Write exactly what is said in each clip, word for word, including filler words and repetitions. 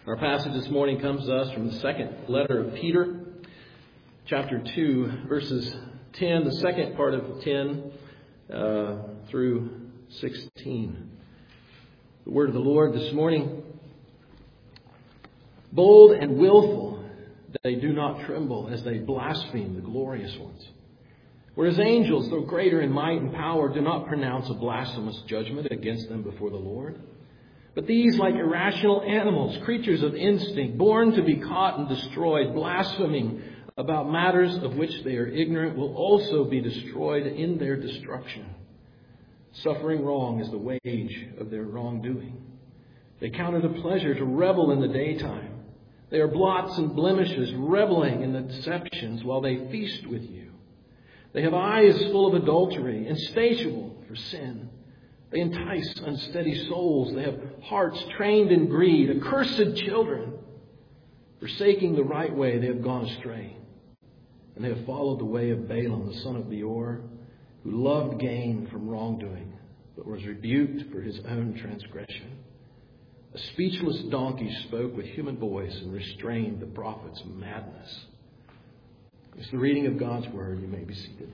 Our passage this morning comes to us from the second letter of Peter, chapter two, verses ten, the second part of ten uh, through sixteen. The word of the Lord this morning. Bold and willful, they do not tremble as they blaspheme the glorious ones. Whereas angels, though greater in might and power, do not pronounce a blasphemous judgment against them before the Lord. But these, like irrational animals, creatures of instinct, born to be caught and destroyed, blaspheming about matters of which they are ignorant, will also be destroyed in their destruction. Suffering wrong is the wage of their wrongdoing. They count it a pleasure to revel in the daytime. They are blots and blemishes, reveling in the deceptions while they feast with you. They have eyes full of adultery, insatiable for sin. They entice unsteady souls. They have hearts trained in greed, accursed children. Forsaking the right way, they have gone astray. And they have followed the way of Balaam, the son of Beor, who loved gain from wrongdoing, but was rebuked for his own transgression. A speechless donkey spoke with human voice and restrained the prophet's madness. It's the reading of God's word. You may be seated.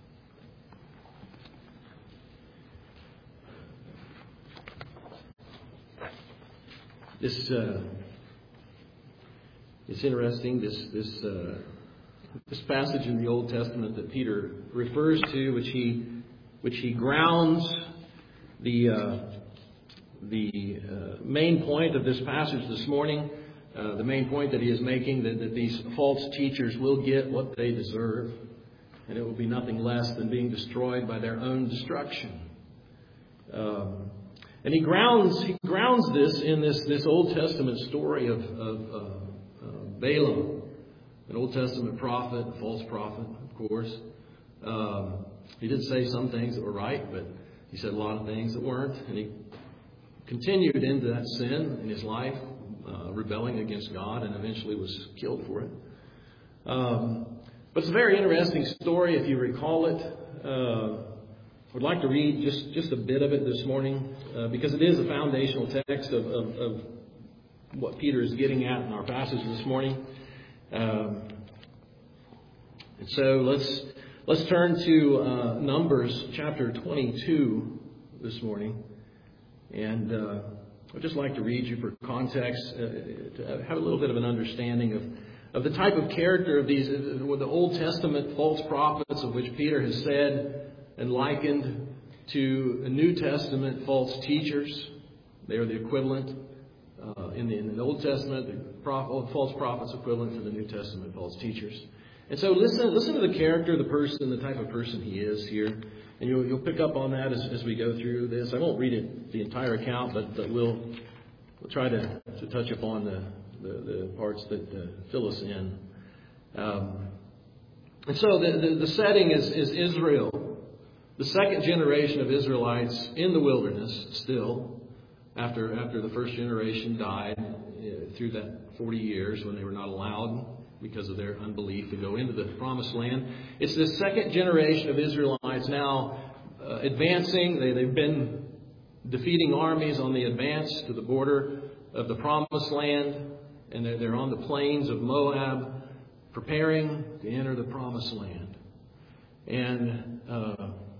This uh, it's interesting. This this uh, this passage in the Old Testament that Peter refers to, which he which he grounds the uh, the uh, main point of this passage this morning. Uh, the main point that he is making, that, that these false teachers will get what they deserve, and it will be nothing less than being destroyed by their own destruction. Um, and he grounds he grounds this in this, this Old Testament story of, of uh, uh, Balaam, an Old Testament prophet, a false prophet, of course. Um, he did say some things that were right, but he said a lot of things that weren't, and he continued into that sin in his life. Uh, rebelling against God, and eventually was killed for it. Um, but it's a very interesting story, if you recall it. Uh, I would like to read just, just a bit of it this morning, uh, because it is a foundational text of, of, of what Peter is getting at in our passage this morning. Um, and so let's let's turn to uh, Numbers chapter twenty-two this morning, and Uh, I'd just like to read you for context, uh, to have a little bit of an understanding of, of the type of character of these, uh, the Old Testament false prophets, of which Peter has said and likened to New Testament false teachers. They are the equivalent uh, in, the, in the Old Testament, the prophet, false prophets equivalent to the New Testament false teachers. And so listen, listen to the character of the person, the type of person he is here. And you'll, you'll pick up on that as, as we go through this. I won't read it, the entire account, but, but we'll, we'll try to, to touch upon the, the, the parts that uh, fill us in. Um, and so the, the, the setting is, is Israel, the second generation of Israelites in the wilderness still, after, after the first generation died uh, through that forty years when they were not allowed because of their unbelief to go into the promised land. It's the second generation of Israelites now uh, advancing. They, they've been defeating armies on the advance to the border of the promised land. And they're, they're on the plains of Moab, preparing to enter the promised land. And uh,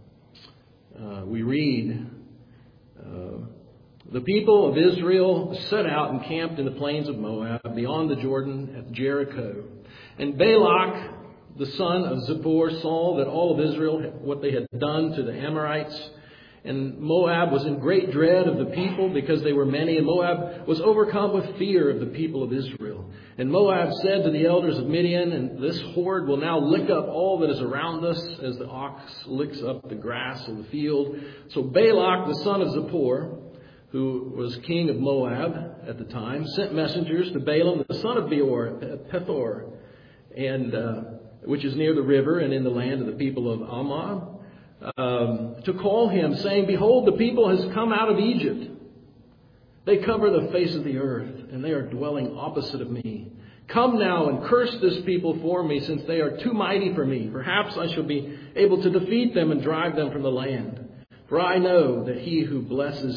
uh, we read, uh, the people of Israel set out and camped in the plains of Moab, beyond the Jordan at Jericho. And Balak, the son of Zippor, saw that all of Israel, what they had done to the Amorites. And Moab was in great dread of the people because they were many. And Moab was overcome with fear of the people of Israel. And Moab said to the elders of Midian, and this horde will now lick up all that is around us as the ox licks up the grass of the field. So Balak, the son of Zippor, who was king of Moab at the time, sent messengers to Balaam, the son of Beor, at Pethor, and uh, which is near the river and in the land of the people of Ammon, um, to call him, saying, behold, the people has come out of Egypt. They cover the face of the earth, and they are dwelling opposite of me. Come now and curse this people for me, since they are too mighty for me. Perhaps I shall be able to defeat them and drive them from the land. For I know that he who blesses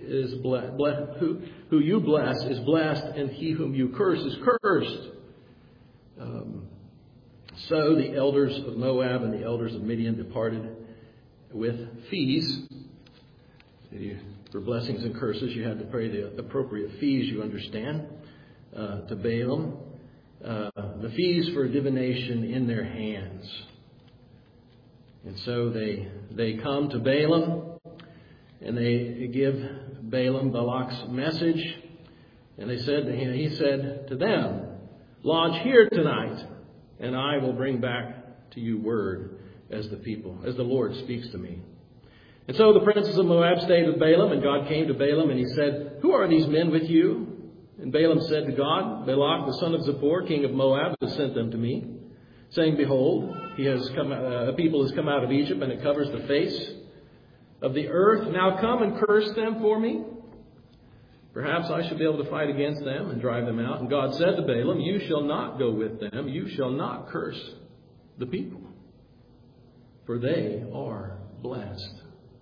is blessed, who, who you bless is blessed, and he whom you curse is cursed. Um, so the elders of Moab and the elders of Midian departed with fees. For blessings and curses, you had to pay the appropriate fees, you understand, uh, to Balaam. Uh, the fees for divination in their hands. And so they they come to Balaam, and they give Balaam Balak's message. And they said to him, he said to them, "Lodge here tonight, and I will bring back to you word as the people, as the Lord speaks to me." And so the princes of Moab stayed with Balaam, and God came to Balaam, and he said, "Who are these men with you?" And Balaam said to God, "Balak, the son of Zippor, king of Moab, has sent them to me, saying, Behold, he has come, uh, a people has come out of Egypt, and it covers the face of the earth. Now come and curse them for me. Perhaps I shall be able to fight against them and drive them out." And God said to Balaam, "You shall not go with them. You shall not curse the people, for they are blessed."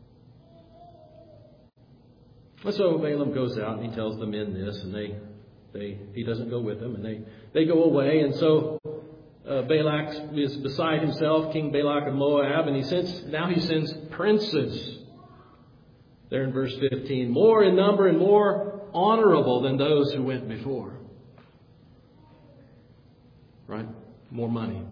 And so Balaam goes out and he tells the men this, and they, they, he doesn't go with them, and they, they go away. And so uh, Balak is beside himself, King Balak of Moab, and he sends, now he sends princes. There in verse fifteen, more in number and more honorable than those who went before. Right? More money.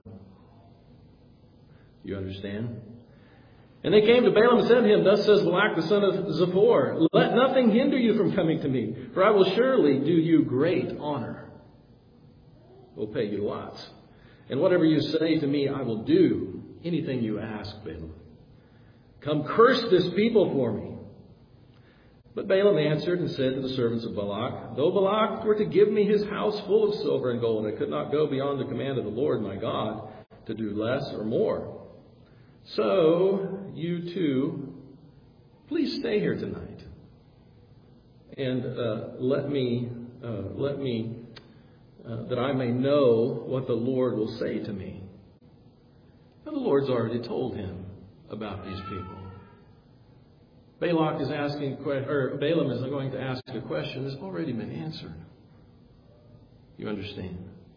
You understand? And they came to Balaam and said to him, "Thus says Balak the son of Zippor, let nothing hinder you from coming to me, for I will surely do you great honor. We'll pay you lots. And whatever you say to me, I will do. Anything you ask, Balaam. Come curse this people for me." But Balaam answered and said to the servants of Balak, "Though Balak were to give me his house full of silver and gold, I could not go beyond the command of the Lord my God to do less or more. So you too, please stay here tonight, and uh, let me, uh, let me, uh, that I may know what the Lord will say to me." Now, the Lord's already told him about these people. Balak is asking, or Balaam is going to ask a question that's already been answered. You understand?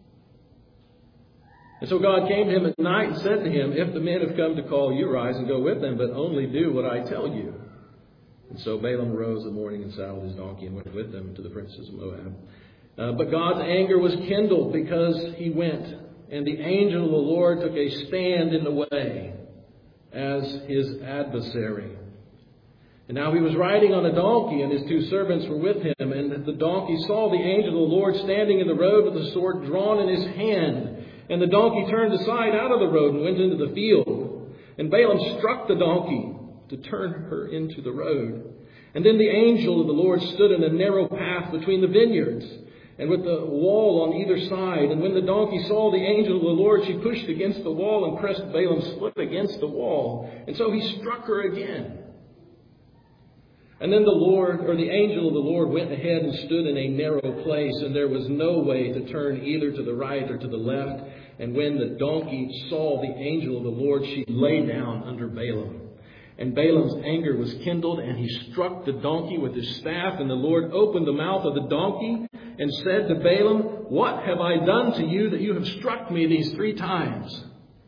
And so God came to him at night and said to him, "If the men have come to call you, rise and go with them, but only do what I tell you." And so Balaam arose in the morning and saddled his donkey and went with them to the princes of Moab. Uh, but God's anger was kindled because he went, and the angel of the Lord took a stand in the way as his adversary. And now he was riding on a donkey, and his two servants were with him. And the donkey saw the angel of the Lord standing in the road with the sword drawn in his hand. And the donkey turned aside out of the road and went into the field. And Balaam struck the donkey to turn her into the road. And then the angel of the Lord stood in a narrow path between the vineyards, and with the wall on either side. And when the donkey saw the angel of the Lord, she pushed against the wall and pressed Balaam's foot against the wall. And so he struck her again. And then the Lord, or the angel of the Lord, went ahead and stood in a narrow place, and there was no way to turn either to the right or to the left. And when the donkey saw the angel of the Lord, she lay down under Balaam. And Balaam's anger was kindled, and he struck the donkey with his staff. And the Lord opened the mouth of the donkey and said to Balaam, "What have I done to you that you have struck me these three times?"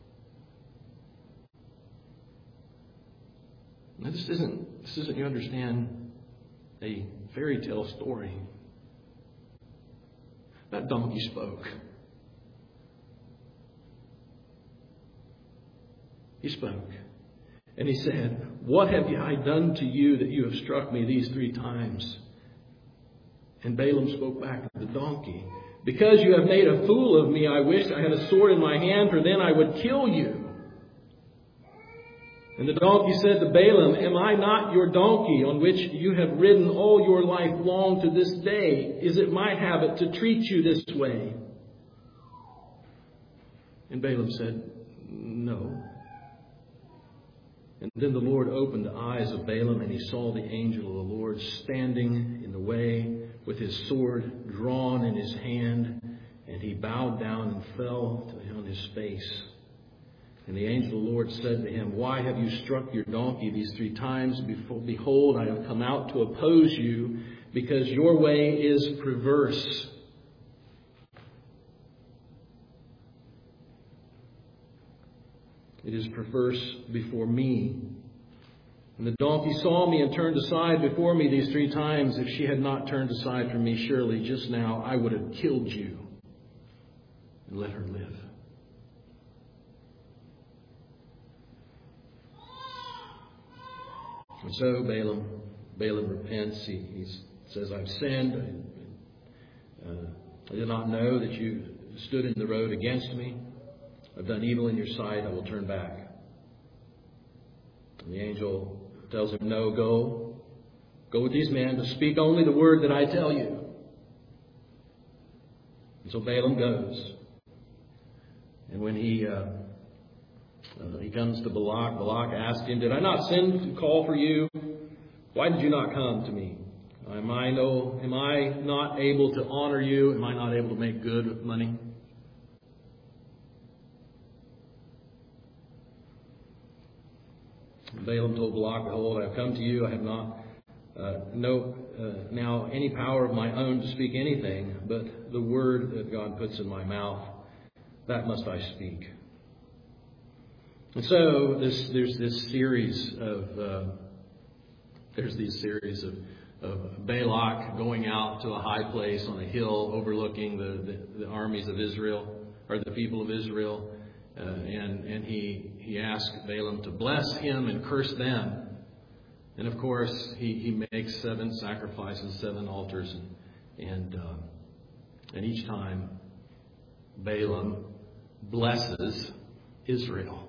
Now, this isn't, this isn't, you understand, a fairy tale story. That donkey spoke. He spoke. And he said, "What have I done to you that you have struck me these three times?" And Balaam spoke back to the donkey, "Because you have made a fool of me, I wish I had a sword in my hand, for then I would kill you." And the donkey said to Balaam, "Am I not your donkey on which you have ridden all your life long to this day? Is it my habit to treat you this way?" And Balaam said, "No." And then the Lord opened the eyes of Balaam, and he saw the angel of the Lord standing in the way with his sword drawn in his hand, and he bowed down and fell on his face. And the angel of the Lord said to him, "Why have you struck your donkey these three times? Behold, I have come out to oppose you, because your way is perverse." It is perverse before me. And the donkey saw me and turned aside before me these three times. If she had not turned aside from me, surely just now I would have killed you and let her live. And so Balaam, Balaam repents. He, he says, "I've sinned. I, uh, I did not know that you stood in the road against me. I've done evil in your sight. I will turn back." And the angel tells him, "No, go. Go with these men, but speak only the word that I tell you." And so Balaam goes. And when he uh, uh, he comes to Balak, Balak asked him, "Did I not send to call for you? Why did you not come to me? Am I no? Am I not able to honor you? Am I not able to make good with money?" Balaam told Balak, "Behold, I have come to you. I have not uh, no uh, now any power of my own to speak anything, but the word that God puts in my mouth, that must I speak." And so this, there's this series of uh, there's these series of, of Balak going out to a high place on a hill overlooking the, the, the armies of Israel, or the people of Israel. Uh, and and he, he asked Balaam to bless him and curse them. And of course, he, he makes seven sacrifices, seven altars. And and, uh, and each time, Balaam blesses Israel.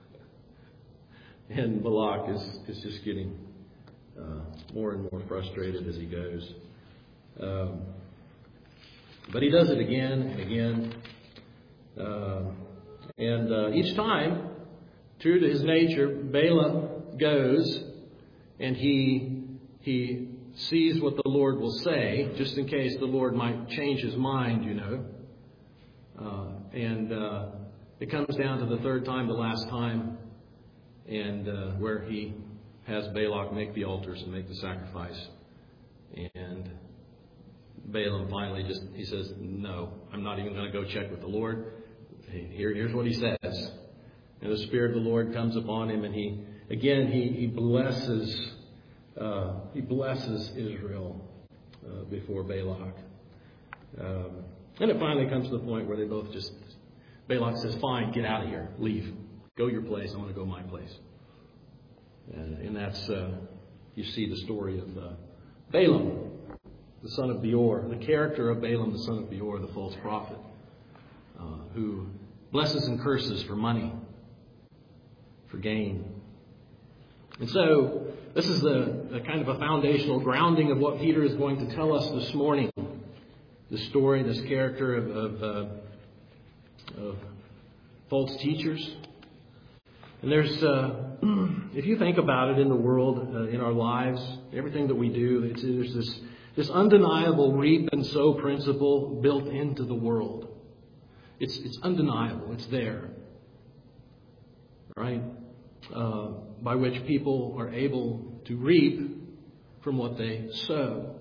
And Balak is, is just getting uh, more and more frustrated as he goes. Um, but he does it again and again. Uh, And uh, each time, true to his nature, Balaam goes and he he sees what the Lord will say, just in case the Lord might change his mind, you know. Uh, and uh, it comes down to the third time, the last time, and uh, where he has Balak make the altars and make the sacrifice. And Balaam finally just, he says, "No, I'm not even going to go check with the Lord. Here, here's what he says." And the Spirit of the Lord comes upon him, and he, again, he, he blesses, uh, he blesses Israel uh, before Balak. Um, and it finally comes to the point where they both just, Balak says, "Fine, get out of here, leave, go your place. I want to go my place." And, and that's, uh, you see the story of uh, Balaam, the son of Beor, the character of Balaam, the son of Beor, the false prophet, uh, who blesses and curses for money, for gain. And so this is the, the kind of a foundational grounding of what Peter is going to tell us this morning. The story, this character of, of, uh, of false teachers. And there's, uh, if you think about it in the world, uh, in our lives, everything that we do, it's, there's this, this undeniable reap and sow principle built into the world. It's it's undeniable. It's there, right? Uh, by which people are able to reap from what they sow.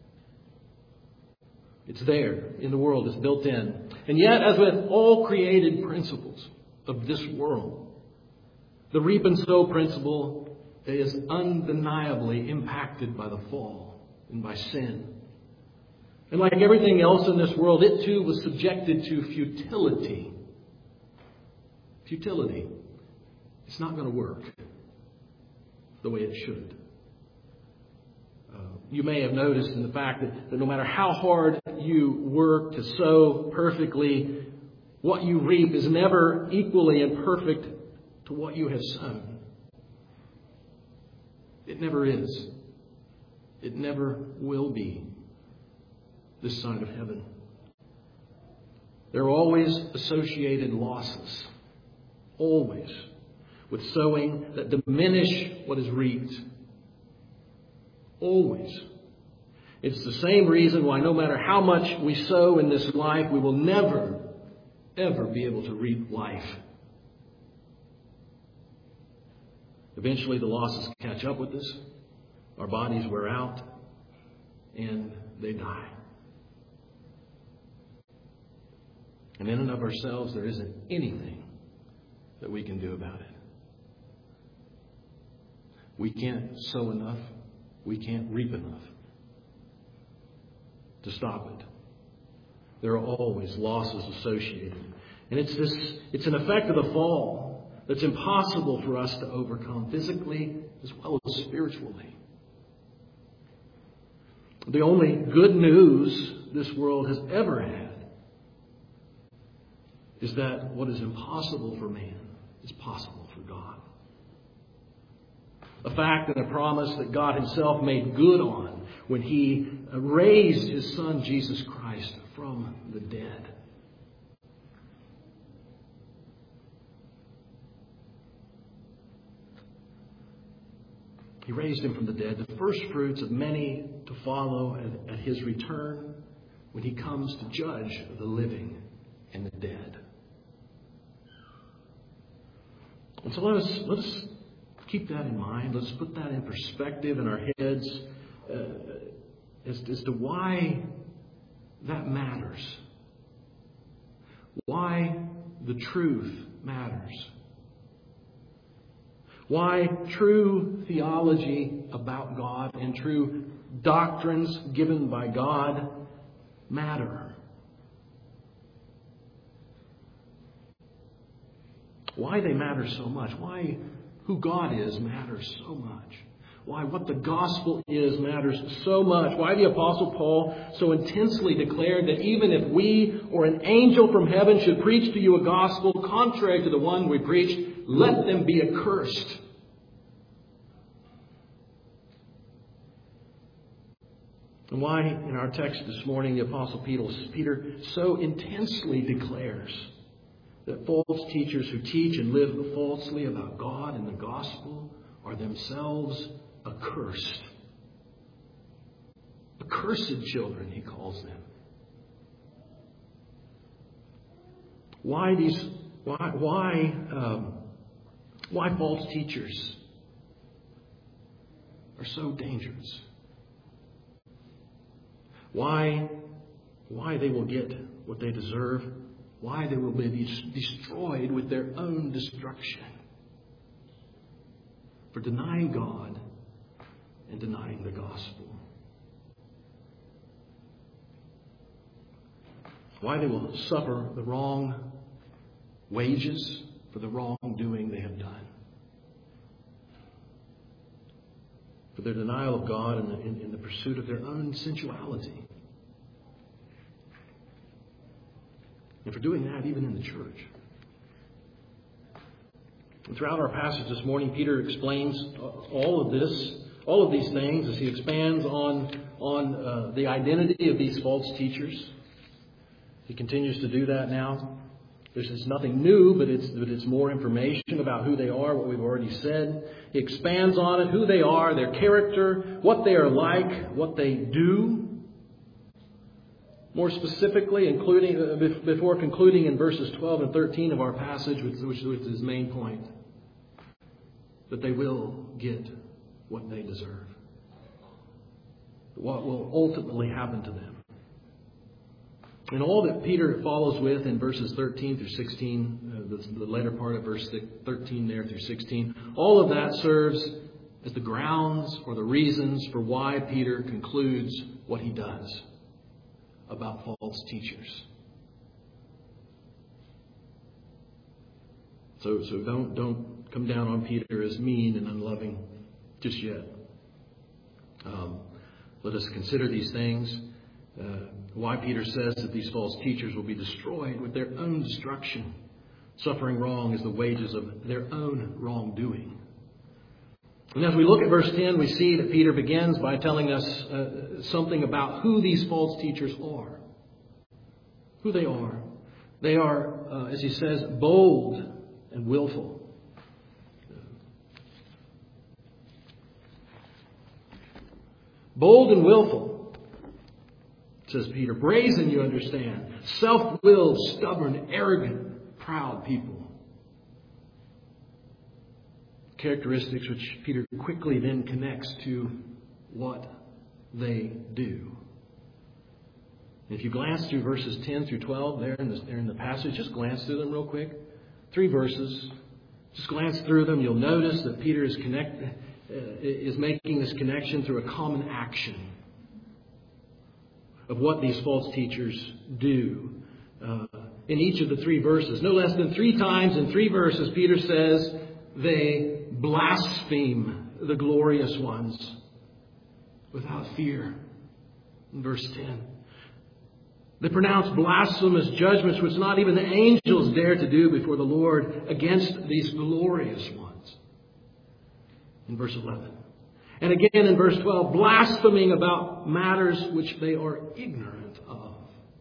It's there in the world. It's built in. And yet, as with all created principles of this world, the reap and sow principle is undeniably impacted by the fall and by sin. And like everything else in this world, it too was subjected to futility. Futility. It's not going to work the way it should. Uh, you may have noticed in the fact that, that no matter how hard you work to sow perfectly, what you reap is never equally and perfect to what you have sown. It never is. It never will be. This side of heaven. There are always associated losses, always, with sowing that diminish what is reaped. Always. It's the same reason why no matter how much we sow in this life, we will never, ever be able to reap life. Eventually the losses catch up with us. Our bodies wear out. And they die. And in and of ourselves, there isn't anything that we can do about it. We can't sow enough. We can't reap enough to stop it. There are always losses associated. And it's this, it's an effect of the fall that's impossible for us to overcome physically as well as spiritually. The only good news this world has ever had is that what is impossible for man is possible for God. A fact and a promise that God Himself made good on when He raised His Son, Jesus Christ, from the dead. He raised Him from the dead, the first fruits of many to follow at, at His return when He comes to judge the living and the dead. And so let us, let us keep that in mind. Let's put that in perspective in our heads uh, as, as to why that matters. Why the truth matters. Why true theology about God and true doctrines given by God matter. Why they matter so much. Why who God is matters so much. Why what the gospel is matters so much. Why the Apostle Paul so intensely declared that even if we or an angel from heaven should preach to you a gospel contrary to the one we preached, let them be accursed. And why in our text this morning the Apostle Peter so intensely declares that false teachers who teach and live falsely about God and the gospel are themselves accursed. Accursed children, he calls them. Why these? Why? Why? Um, why false teachers are so dangerous? Why? Why they will get what they deserve? Why they will be destroyed with their own destruction for denying God and denying the gospel. Why they will suffer the wrong wages for the wrongdoing they have done. For their denial of God and in, in, in the pursuit of their own sensuality. And for doing that even in the church. And throughout our passage this morning, Peter explains all of this, all of these things as he expands on, on uh, the identity of these false teachers. He continues to do that now. This is nothing new, but it's, but it's more information about who they are, what we've already said. He expands on it, who they are, their character, what they are like, what they do. More specifically, including uh, before concluding in verses twelve and thirteen of our passage, which, which is his main point, that they will get what they deserve. What will ultimately happen to them. And all that Peter follows with in verses thirteen through sixteen, uh, the, the later part of verse thirteen there through sixteen, all of that serves as the grounds or the reasons for why Peter concludes what he does about false teachers. So, so don't don't come down on Peter as mean and unloving just yet. Um, let us consider these things. Uh, why Peter says that these false teachers will be destroyed with their own destruction. Suffering wrong is the wages of their own wrongdoing. And as we look at verse ten, we see that Peter begins by telling us uh, something about who these false teachers are. Who they are. They are, uh, as he says, bold and willful. Bold and willful, says Peter. Brazen, you understand. Self-willed, stubborn, arrogant, proud people. characteristics which Peter quickly then connects to what they do. If you glance through verses ten through twelve there in, the, there in the passage, just glance through them real quick. Three verses. Just glance through them. You'll notice that Peter is, connect, uh, is making this connection through a common action of what these false teachers do. Uh, in each of the three verses, no less than three times in three verses, Peter says they blaspheme the glorious ones without fear. In verse ten. They pronounce blasphemous judgments which not even the angels dare to do before the Lord against these glorious ones. In verse eleven. And again in verse twelve, blaspheming about matters which they are ignorant of.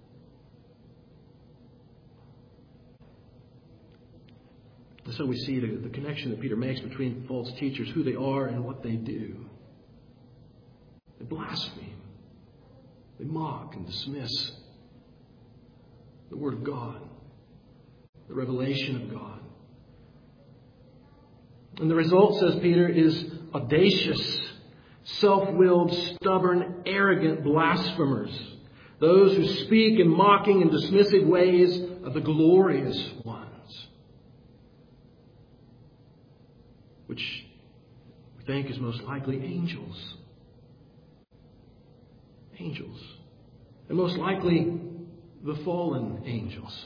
And so we see the, the connection that Peter makes between false teachers, who they are and what they do. They blaspheme. They mock and dismiss the Word of God, the revelation of God. And the result, says Peter, is audacious, self-willed, stubborn, arrogant blasphemers. Those who speak in mocking and dismissive ways of the glorious ones. Which we think is most likely angels. Angels. And most likely the fallen angels,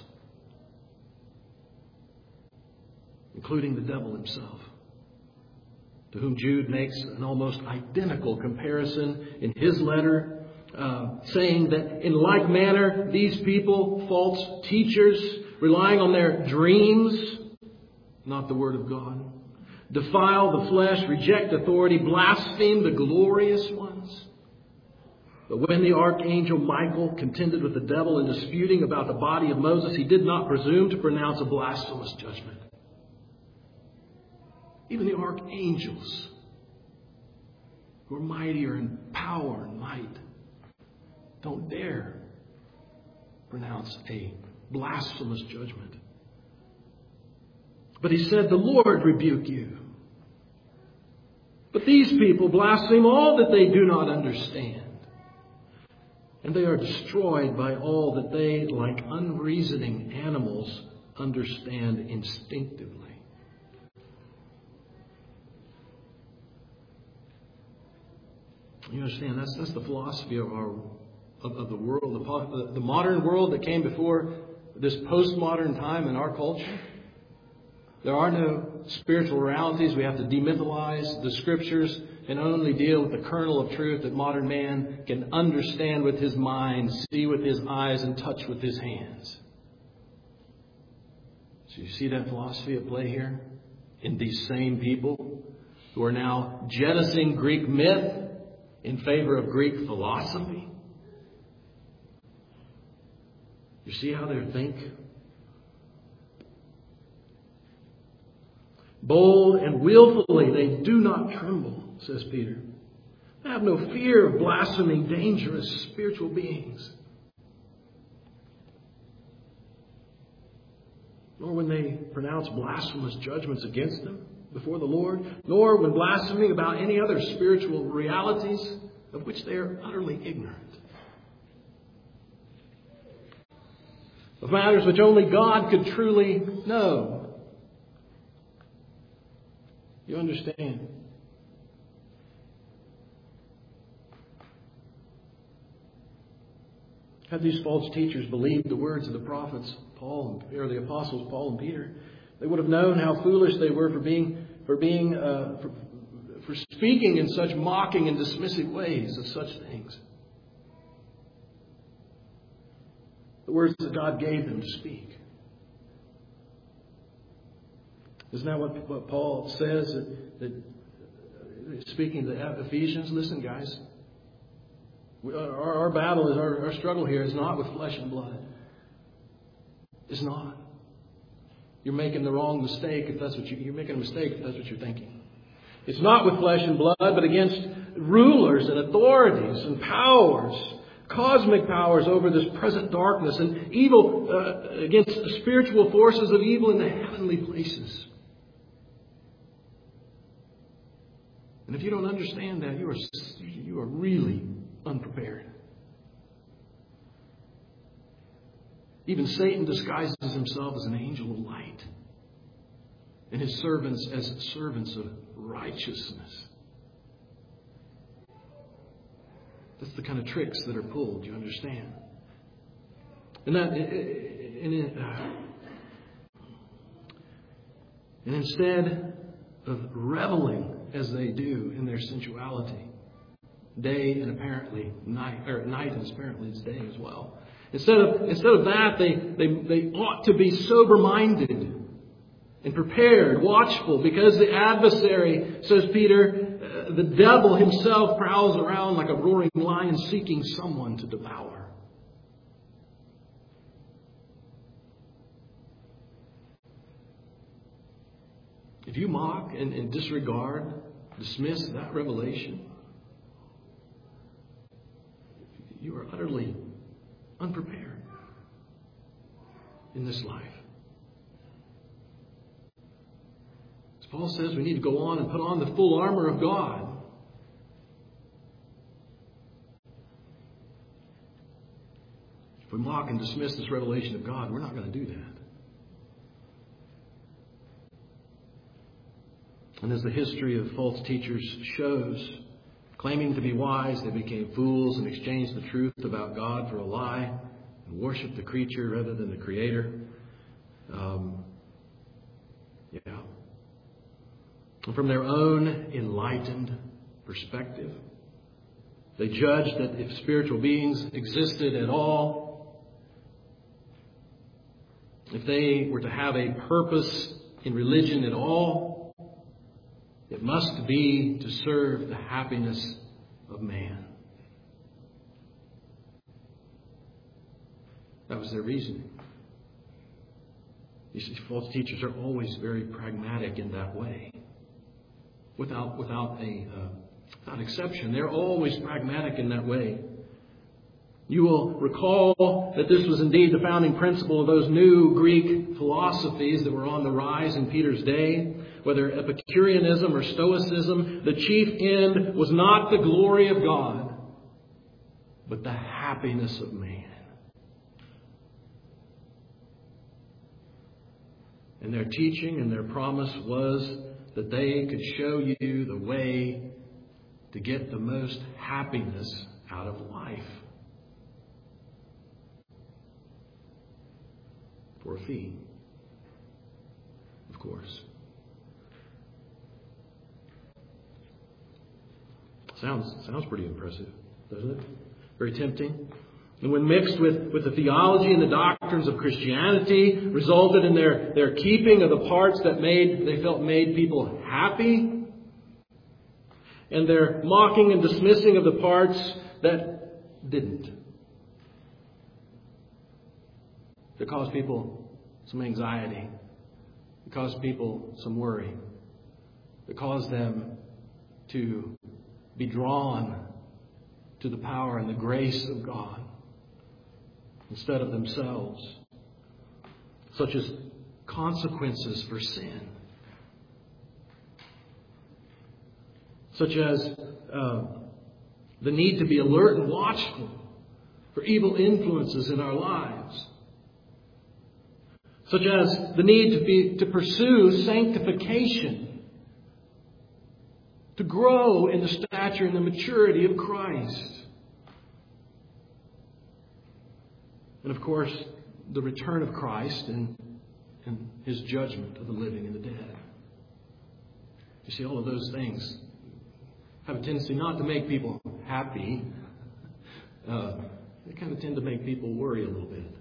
including the devil himself, to whom Jude makes an almost identical comparison in his letter, uh, saying that in like manner, these people, false teachers, relying on their dreams, not the Word of God, defile the flesh, reject authority, blaspheme the glorious ones. But when the archangel Michael contended with the devil in disputing about the body of Moses, he did not presume to pronounce a blasphemous judgment. Even the archangels, who are mightier in power and might, don't dare pronounce a blasphemous judgment. But he said, "The Lord rebuke you." But these people blaspheme all that they do not understand. And they are destroyed by all that they, like unreasoning animals, understand instinctively. You understand, that's that's the philosophy of our of, of the world, the, the modern world that came before this postmodern time in our culture. There are no spiritual realities. We have to demythalize the Scriptures and only deal with the kernel of truth that modern man can understand with his mind, see with his eyes, and touch with his hands. So you see that philosophy at play here in these same people who are now jettisoning Greek myth in favor of Greek philosophy. You see how they think? Bold and willfully they do not tremble, says Peter. They have no fear of blaspheming dangerous spiritual beings. Nor when they pronounce blasphemous judgments against them before the Lord, nor when blaspheming about any other spiritual realities of which they are utterly ignorant. Of matters which only God could truly know. You understand? Had these false teachers believed the words of the prophets, Paul and or the apostles Paul and Peter, they would have known how foolish they were for being for being uh, for, for speaking in such mocking and dismissive ways of such things. The words that God gave them to speak. Isn't that what, what Paul says? That, that speaking to the Ephesians, listen, guys. We, our, our battle is our, our struggle here is not with flesh and blood. It's not. You're making the wrong mistake if that's what you, you're making a mistake if that's what you're thinking. It's not with flesh and blood, but against rulers and authorities and powers, cosmic powers over this present darkness, and evil uh, against the spiritual forces of evil in the heavenly places. And if you don't understand that, you are you are really unprepared. Even Satan disguises himself as an angel of light, and his servants as servants of righteousness. That's the kind of tricks that are pulled, you understand? And that, and, it, uh, and instead of reveling as they do in their sensuality, day and apparently night, or night and apparently it's day as well. Instead of instead of that, they they they ought to be sober-minded and prepared, watchful, because the adversary, says Peter, uh, the devil himself prowls around like a roaring lion seeking someone to devour. If you mock and, and disregard, dismiss that revelation, you are utterly unprepared in this life. As Paul says, we need to go on and put on the full armor of God. If we mock and dismiss this revelation of God, we're not going to do that. And as the history of false teachers shows, claiming to be wise, they became fools and exchanged the truth about God for a lie and worshiped the creature rather than the Creator. Um, yeah. And from their own enlightened perspective, they judged that if spiritual beings existed at all, if they were to have a purpose in religion at all, it must be to serve the happiness of man. That was their reasoning. These false teachers are always very pragmatic in that way. Without, without, a, uh, without exception. They're always pragmatic in that way. You will recall that this was indeed the founding principle of those new Greek philosophies that were on the rise in Peter's day. Whether Epicureanism or Stoicism, the chief end was not the glory of God, but the happiness of man. And their teaching and their promise was that they could show you the way to get the most happiness out of life for a fee, of course. Sounds sounds pretty impressive, doesn't it? Very tempting. And when mixed with, with the theology and the doctrines of Christianity, resulted in their, their keeping of the parts that made they felt made people happy, and their mocking and dismissing of the parts that didn't. That caused people some anxiety. It caused people some worry. It caused them to be drawn to the power and the grace of God instead of themselves, such as consequences for sin, such as uh, the need to be alert and watchful for evil influences in our lives, such as the need to be to pursue sanctification, to grow in the stature and the maturity of Christ. And of course, the return of Christ and, and His judgment of the living and the dead. You see, all of those things have a tendency not to make people happy. Uh, they kind of tend to make people worry a little bit.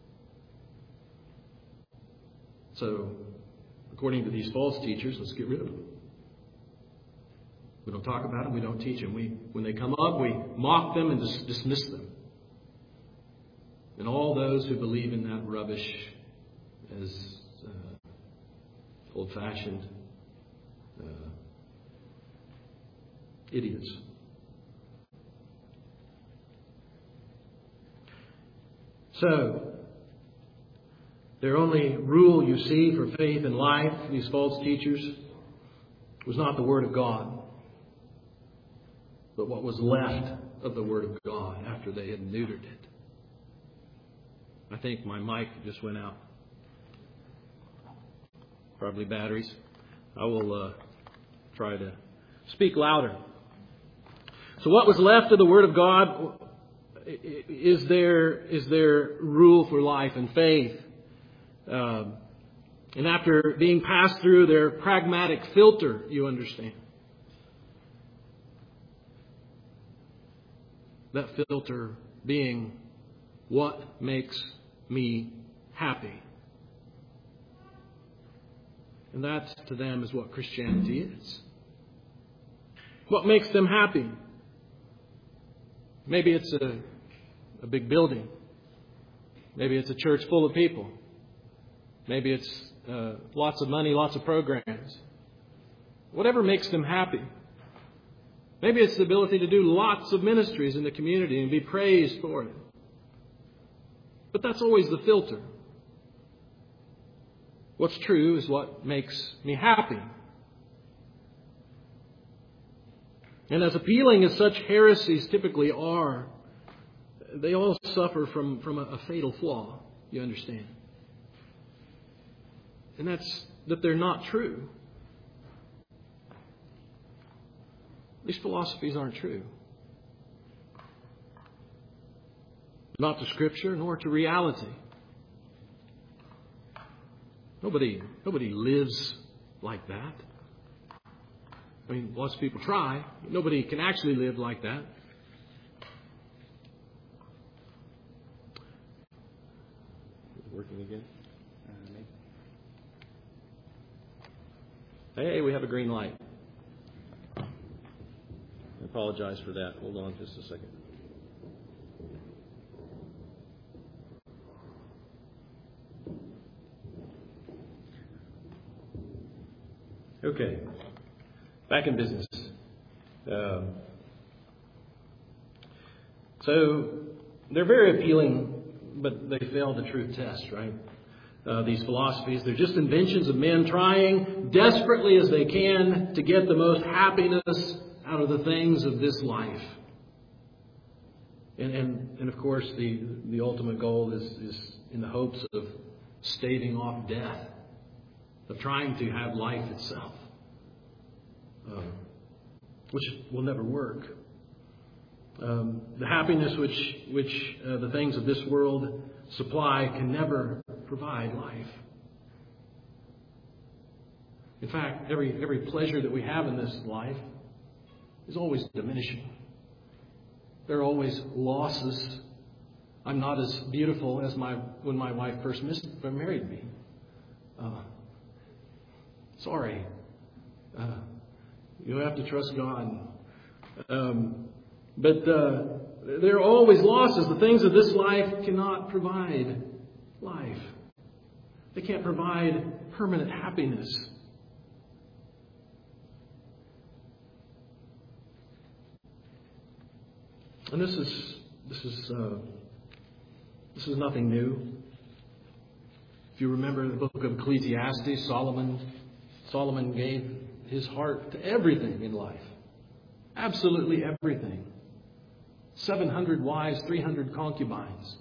So, according to these false teachers, let's get rid of them. We don't talk about them. We don't teach them. We, when they come up, we mock them and dis- dismiss them. And all those who believe in that rubbish as uh, old-fashioned uh, idiots. So, their only rule, you see, for faith and life, these false teachers, was not the Word of God. but what was left of the Word of God after they had neutered it. I think my mic just went out. Probably batteries. I will uh, try to speak louder. So what was left of the Word of God is their, is their rule for life and faith. Um, and after being passed through their pragmatic filter, you understand. That filter being what makes me happy. And that to them is what Christianity is. What makes them happy? Maybe it's a, a big building. Maybe it's a church full of people. Maybe it's uh, lots of money, lots of programs. Whatever makes them happy. Maybe it's the ability to do lots of ministries in the community and be praised for it. But that's always the filter. What's true is what makes me happy. And as appealing as such heresies typically are, they all suffer from, from a, a fatal flaw, you understand. And that's that they're not true. These philosophies aren't true. Not to Scripture, nor to reality. Nobody, nobody lives like that. I mean, lots of people try. But nobody can actually live like that. Is it working again? Uh, maybe. Hey, we have a green light. I apologize for that. Hold on just a second. Okay. Back in business. Um, so they're very appealing, but they fail the truth test, right? Uh, these philosophies, they're just inventions of men trying desperately as they can to get the most happiness out of the things of this life. And, and, and of course, the, the ultimate goal is, is in the hopes of staving off death, of trying to have life itself, um, which will never work. Um, the happiness which, which uh, the things of this world supply can never provide life. In fact, every every pleasure that we have in this life is always diminishing. There are always losses. I'm not as beautiful as my when my wife first missed, married me. Uh, sorry. Uh, you have to trust God. Um, but uh, there are always losses. The things of this life cannot provide life. They can't provide permanent happiness. And this is this is uh, this is nothing new. If you remember the book of Ecclesiastes, Solomon Solomon gave his heart to everything in life, absolutely everything. Seven hundred wives, three hundred concubines.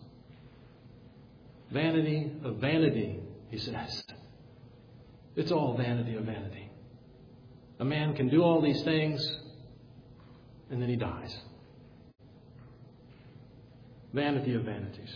Vanity of vanity, he says. It's all vanity of vanity. A man can do all these things, and then he dies. Vanity of vanities.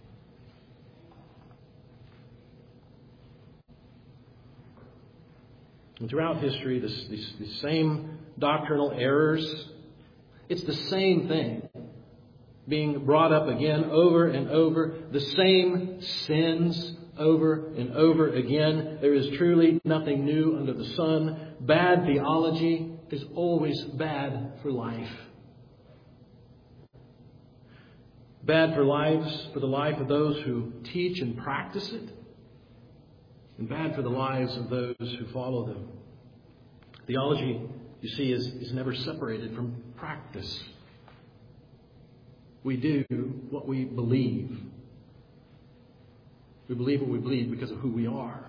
And throughout history, this, these, these same doctrinal errors, it's the same thing being brought up again over and over. The same sins over and over again. There is truly nothing new under the sun. Bad theology is always bad for life. Bad for lives, for the life of those who teach and practice it. And bad for the lives of those who follow them. Theology, you see, is, is never separated from practice. We do what we believe. We believe what we believe because of who we are.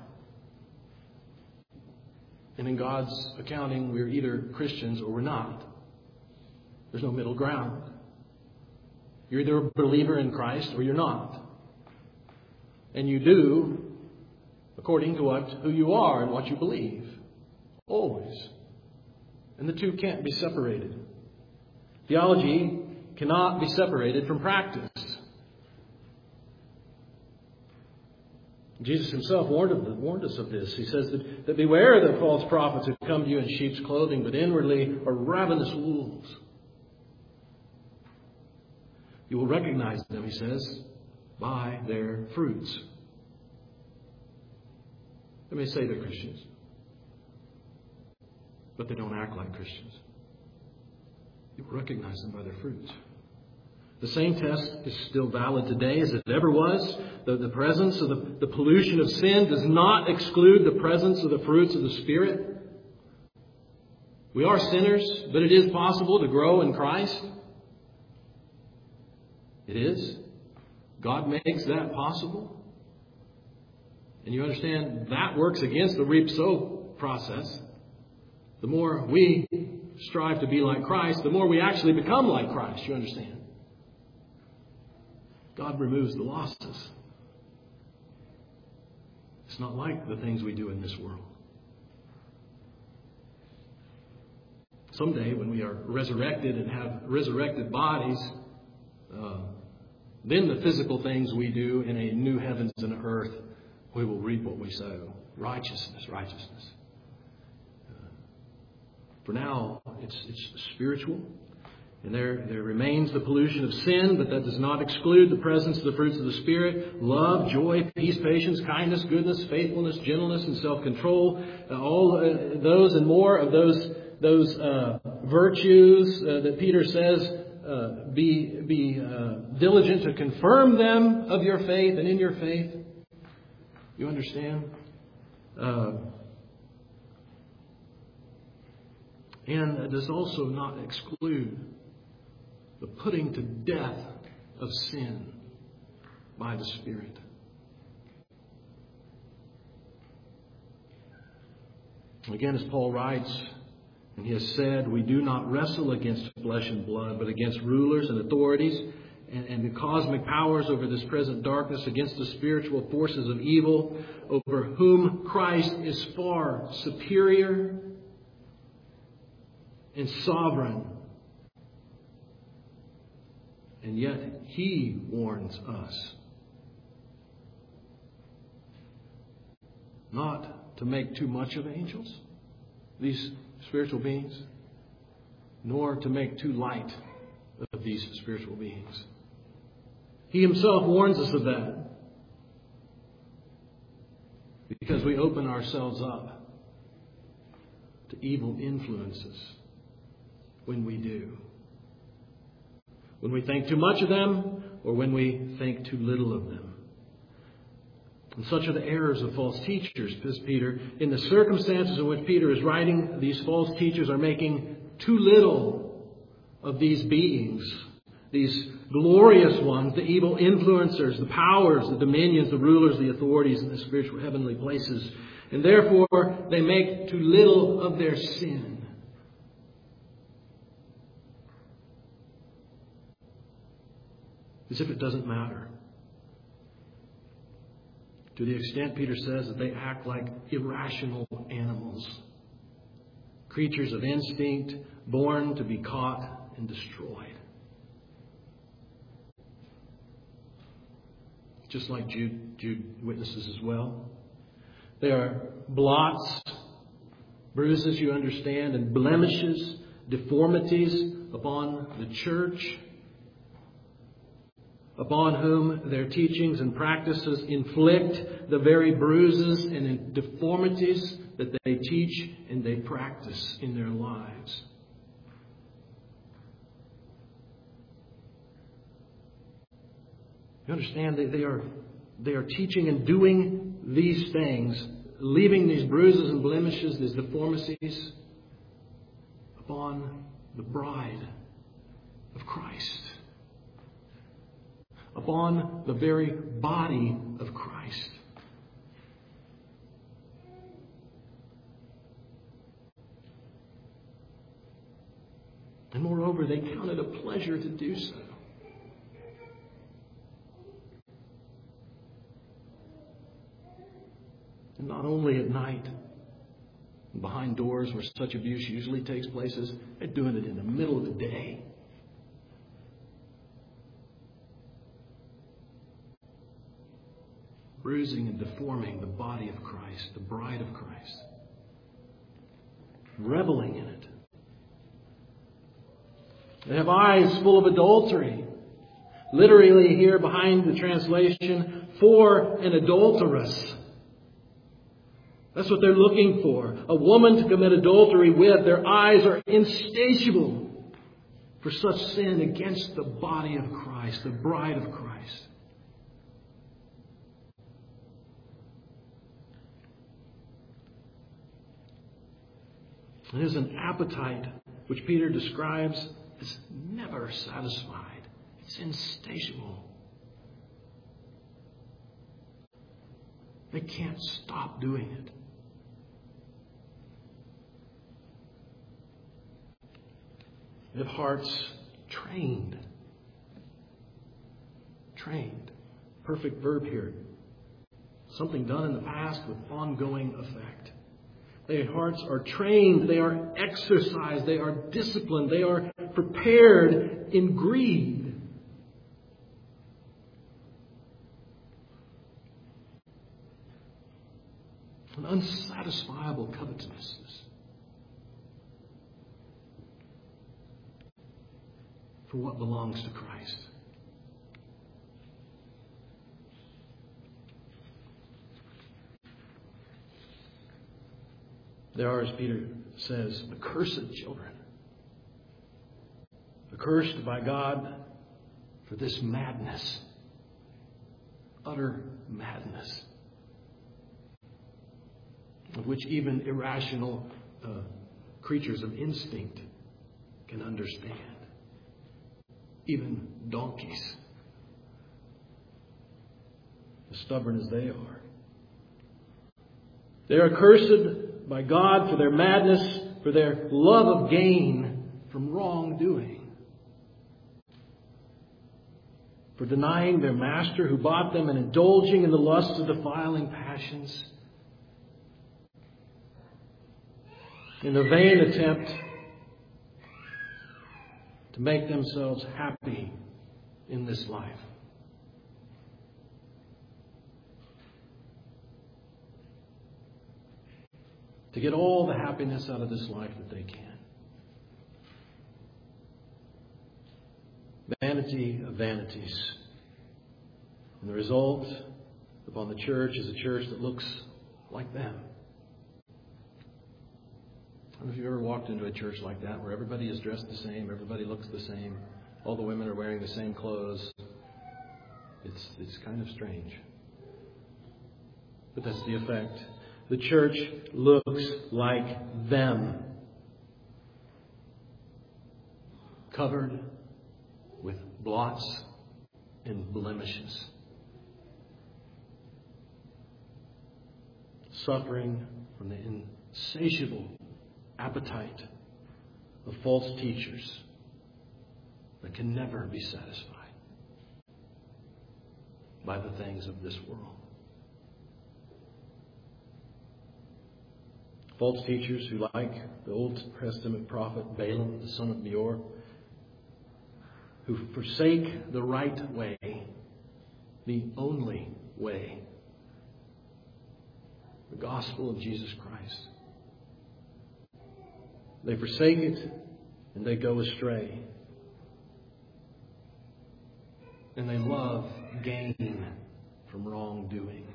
And in God's accounting, we're either Christians or we're not. There's no middle ground. You're either a believer in Christ or you're not. And you do according to what who you are and what you believe. Always. And the two can't be separated. Theology cannot be separated from practice. Jesus himself warned, of, warned us of this. He says that, that beware of the false prophets who come to you in sheep's clothing, but inwardly are ravenous wolves. You will recognize them, he says, by their fruits. Let me say they're Christians, but they don't act like Christians. You will recognize them by their fruits. The same test is still valid today as it ever was. The, the presence of the, the pollution of sin does not exclude the presence of the fruits of the Spirit. We are sinners, but it is possible to grow in Christ. It is. God makes that possible. And you understand that works against the reap-sow process. The more we strive to be like Christ, the more we actually become like Christ. You understand? God removes the losses. It's not like the things we do in this world. Someday when we are resurrected and have resurrected bodies, uh, then the physical things we do in a new heavens and earth, we will reap what we sow. Righteousness, righteousness. Uh, for now, it's, it's spiritual. And there, there remains the pollution of sin, but that does not exclude the presence of the fruits of the Spirit. Love, joy, peace, patience, kindness, goodness, faithfulness, gentleness, and self-control. Uh, all uh, those and more of those those uh, virtues uh, that Peter says, uh, be, be uh, diligent to confirm them of your faith and in your faith. You understand? Uh, and it does also not exclude the putting to death of sin by the Spirit. Again, as Paul writes, and he has said, we do not wrestle against flesh and blood, but against rulers and authorities and, and the cosmic powers over this present darkness, against the spiritual forces of evil, over whom Christ is far superior and sovereign. And yet he warns us not to make too much of angels, these spiritual beings, nor to make too light of these spiritual beings. He himself warns us of that, because we open ourselves up to evil influences when we do. When we think too much of them, or when we think too little of them. And such are the errors of false teachers, says Peter. In the circumstances in which Peter is writing, these false teachers are making too little of these beings, these glorious ones, the evil influencers, the powers, the dominions, the rulers, the authorities in the spiritual heavenly places. And therefore, they make too little of their sin. As if it doesn't matter. To the extent, Peter says, that they act like irrational animals. Creatures of instinct, born to be caught and destroyed. Just like Jude, Jude witnesses as well. They are blots, bruises, you understand, and blemishes, deformities upon the church, upon whom their teachings and practices inflict the very bruises and deformities that they teach and they practice in their lives. You understand, they, they are they are teaching and doing these things, leaving these bruises and blemishes, these deformities upon the bride of Christ. Upon the very body of Christ. And moreover, they count it a pleasure to do so. And not only at night, behind doors where such abuse usually takes place, they're doing it in the middle of the day. Bruising and deforming the body of Christ, the bride of Christ. Reveling in it. They have eyes full of adultery. Literally here behind the translation, for an adulteress. That's what they're looking for. A woman to commit adultery with. Their eyes are insatiable for such sin against the body of Christ, the bride of Christ. It is an appetite which Peter describes as never satisfied. It's insatiable. They can't stop doing it. They have hearts trained. Trained. Perfect verb here. Something done in the past with ongoing effect. Their hearts are trained, they are exercised, they are disciplined, they are prepared in greed. An unsatisfiable covetousness for what belongs to Christ. They are, as Peter says, accursed children. Accursed by God for this madness. Utter madness. Of which even irrational uh, creatures of instinct can understand. Even donkeys. As stubborn as they are. They are accursed by God for their madness, for their love of gain from wrongdoing. For denying their master who bought them and indulging in the lusts of defiling passions. In a vain attempt to make themselves happy in this life. To get all the happiness out of this life that they can. Vanity of vanities. And the result upon the church is a church that looks like them. I don't know if you've ever walked into a church like that where everybody is dressed the same, everybody looks the same, all the women are wearing the same clothes. It's, it's kind of strange. But that's the effect. The church looks like them. Covered with blots and blemishes. Suffering from the insatiable appetite of false teachers that can never be satisfied by the things of this world. False teachers who, like the Old Testament prophet Balaam, the son of Beor, who forsake the right way, the only way, the gospel of Jesus Christ. They forsake it and they go astray. And they love gain from wrongdoing.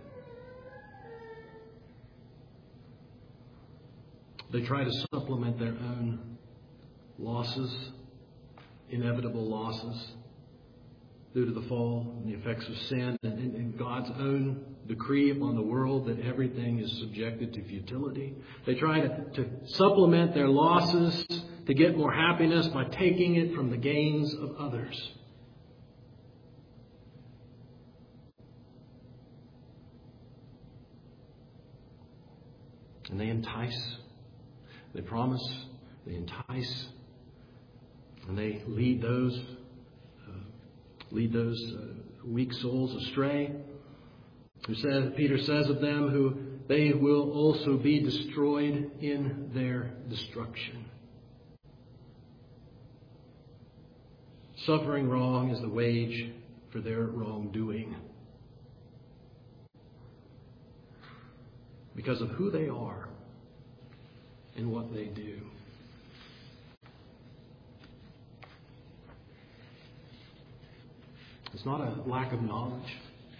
They try to supplement their own losses, inevitable losses, due to the fall and the effects of sin and, and, and God's own decree upon the world that everything is subjected to futility. They try to, to supplement their losses to get more happiness by taking it from the gains of others. And they entice. They promise, they entice, And they lead those uh, lead those uh, weak souls astray. Who says, Peter says of them, who they will also be destroyed in their destruction. Suffering wrong is the wage for their wrongdoing. Because of who they are and what they do. It's not a lack of knowledge.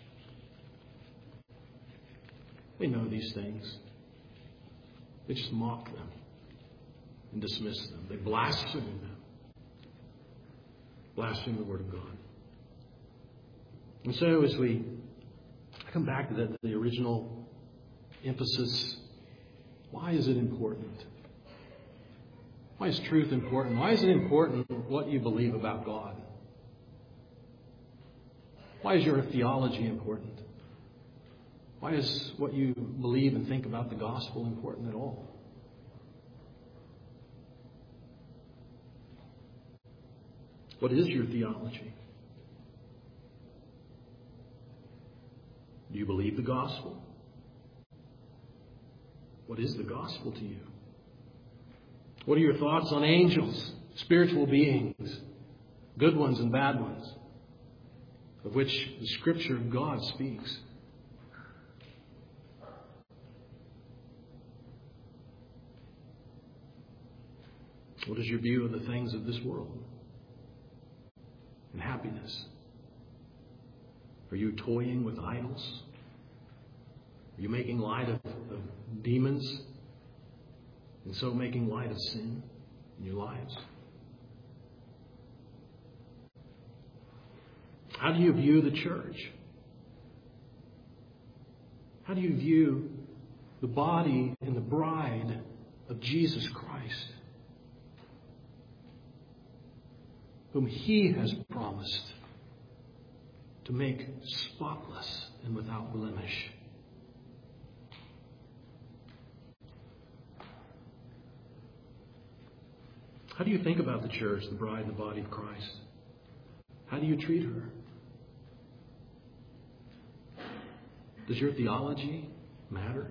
They know these things. They just mock them and dismiss them. They blaspheme them. Blaspheme the Word of God. And so as we come back to that, the original emphasis, why is it important? Why is truth important? Why is it important what you believe about God? Why is your theology important? Why is what you believe and think about the gospel important at all? What is your theology? Do you believe the gospel? What is the gospel to you? What are your thoughts on angels, spiritual beings, good ones and bad ones, of which the Scripture of God speaks? What is your view of the things of this world and happiness? Are you toying with idols? Are you making light of, of demons and so making light of sin in your lives? How do you view the church? How do you view the body and the bride of Jesus Christ, whom He has promised to make spotless and without blemish? How do you think about the church, the bride, the body of Christ? How do you treat her? Does your theology matter?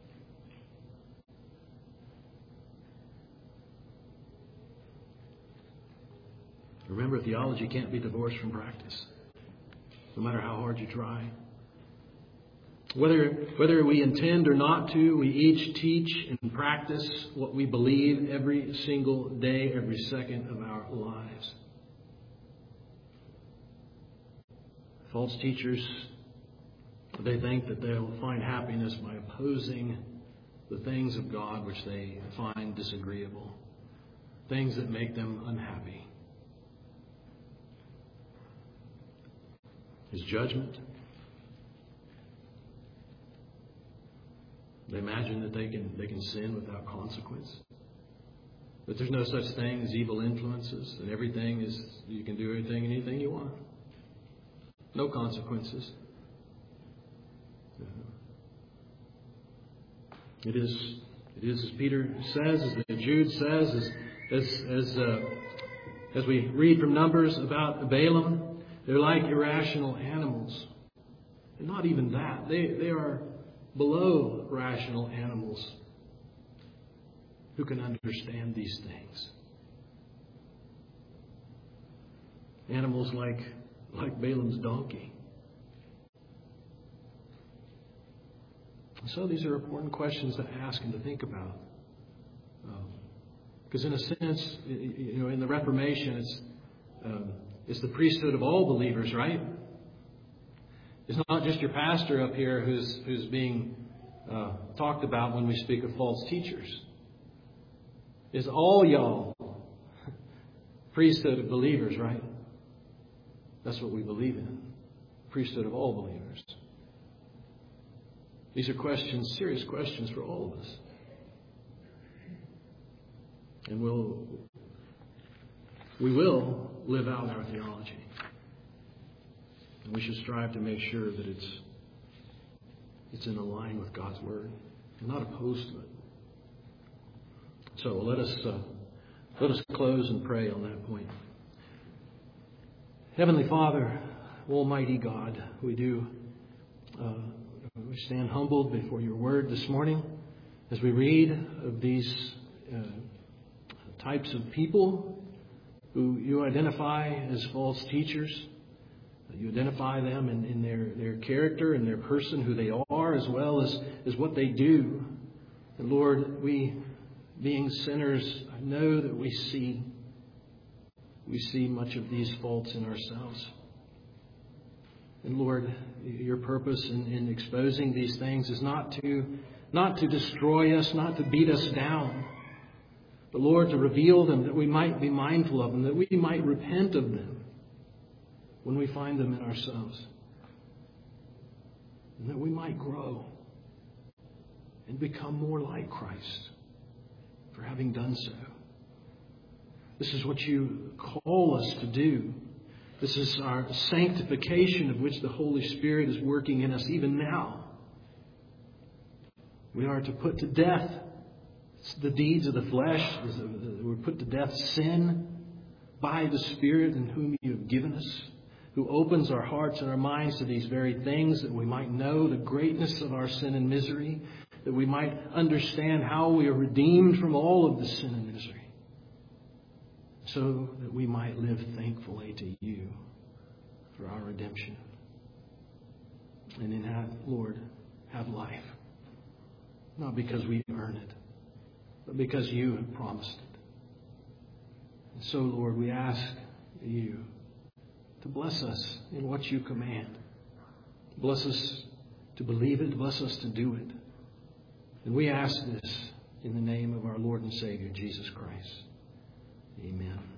Remember, theology can't be divorced from practice, no matter how hard you try. Whether, whether we intend or not to, we each teach and practice what we believe every single day, every second of our lives. False teachers, they think that they'll find happiness by opposing the things of God which they find disagreeable, things that make them unhappy. His judgment. They imagine that they can they can sin without consequence. That there's no such thing as evil influences, and everything is you can do everything and anything you want. No consequences. It is it is as Peter says, as Jude says, as as as, uh, as we read from Numbers about Balaam, they're like irrational animals. And not even that. They they are below rational animals who can understand these things. Animals like like Balaam's donkey. So these are important questions to ask and to think about. Because um, in a sense, you know, in the Reformation, it's um, it's the priesthood of all believers, right? It's not just your pastor up here who's who's being uh, talked about when we speak of false teachers. It's all y'all priesthood of believers, right? That's what we believe in. Priesthood of all believers. These are questions, serious questions for all of us. And we'll, we will live out our theology. And we should strive to make sure that it's it's in line with God's Word and not opposed to it. So let us uh, Let us close and pray on that point. Heavenly Father, Almighty God, we do uh, we stand humbled before your word this morning as we read of these uh, types of people who you identify as false teachers. You identify them in, in their, their character and their person, who they are, as well as, as what they do. And Lord, we, being sinners, I know that we see we see much of these faults in ourselves. And Lord, your purpose in, in exposing these things is not to not to destroy us, not to beat us down, but Lord, to reveal them, that we might be mindful of them, that we might repent of them when we find them in ourselves, and that we might grow and become more like Christ for having done so. This is what you call us to do. This is our sanctification of which the Holy Spirit is working in us even now. We are to put to death the deeds of the flesh. We put to death sin by the Spirit in whom you have given us, who opens our hearts and our minds to these very things, that we might know the greatness of our sin and misery, that we might understand how we are redeemed from all of the sin and misery, so that we might live thankfully to you for our redemption. And in that, Lord, have life. Not because we earn it, but because you have promised it. And so, Lord, we ask you to bless us in what you command. Bless us to believe it. Bless us to do it. And we ask this in the name of our Lord and Savior, Jesus Christ. Amen.